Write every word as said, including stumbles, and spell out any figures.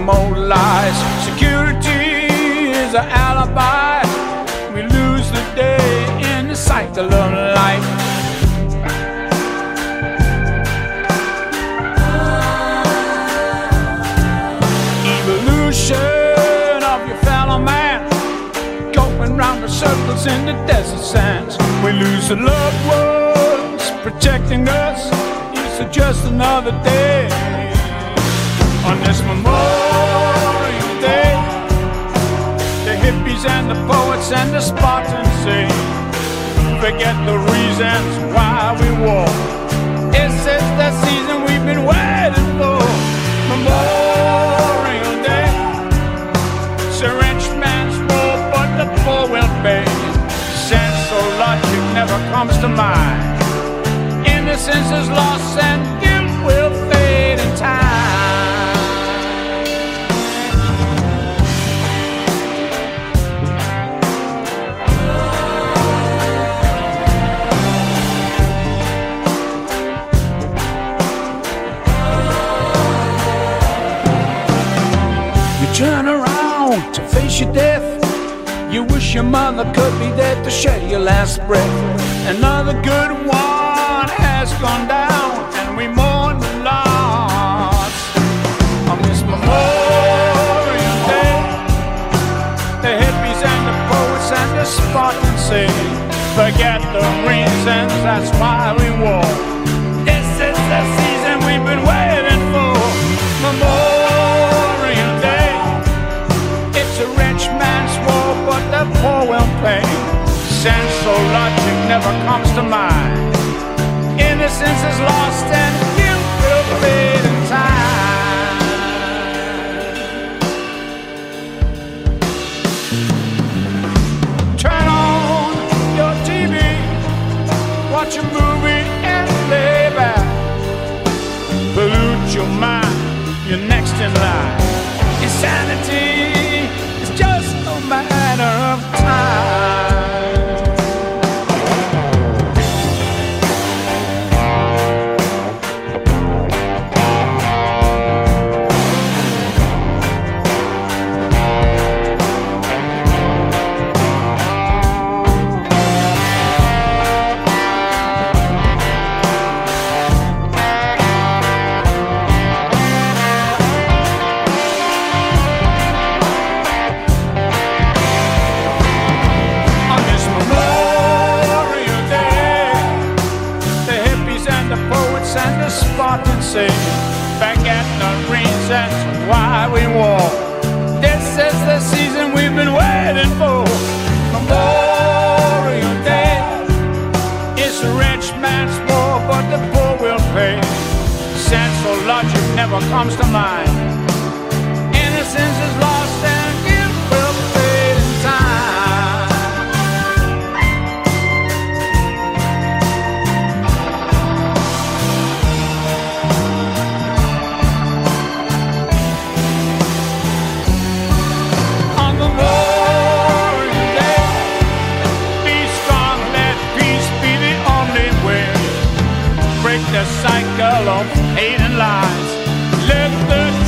more lies. Security is an alibi. We lose the day in the cycle of life. Evolution of your fellow man, going round the circles in the desert sands. We lose the loved ones protecting us. It's just another day. On this Memorial Day, the hippies and the poets and the Spartans say, forget the reasons why we war. This is the season we've been waiting for. Memorial Day, it's a rich man's war, but the poor will pay. Sense or logic never comes to mind. Innocence is lost and guilt will fade in time. You turn around to face your death. You wish your mother could be there to share your last breath. Another good one has gone down, and we mourn the loss. On this Memorial Day, the hippies and the poets and the Spartans say, forget the reasons, that's why we war. This is the season we've been waiting for. Memorial Day, it's a rich man's war, but the poor will pay. Sense or logic never comes to mind. Innocence is lost and guilt will fade in time. Turn on your T V, watch a movie and lay back. Pollute your mind, you're next in line. Insanity is just a matter of time. And the Spartans say, forget the reasons why we war. This is the season we've been waiting for. Memorial Day, it's a rich man's war, but the poor will pay. Sense or logic never comes to mind. Innocence is lost and guilt will fade in time. The cycle of hate and lies. Let the